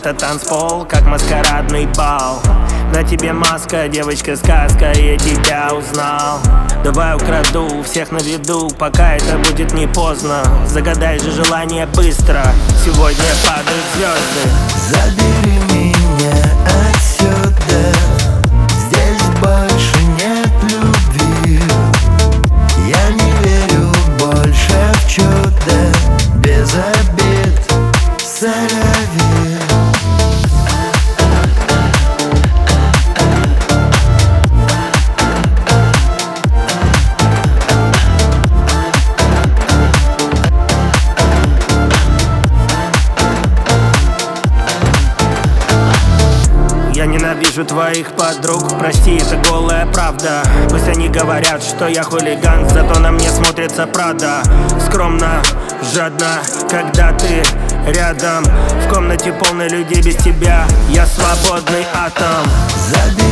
этот танцпол, как маскарадный бал. На тебе маска, девочка-сказка, я тебя узнал. Давай украду у всех на виду, пока это будет не поздно. Загадай же желание быстро, сегодня падают звезды. Забери меня отсюда, здесь больше нет любви. Я не верю больше в чудо, без обид, солови. Я ненавижу твоих подруг, прости, это голая правда. Пусть они говорят, что я хулиган, зато на мне смотрится Прада. Скромно, жадно, когда ты рядом. В комнате полной людей без тебя, я свободный атом.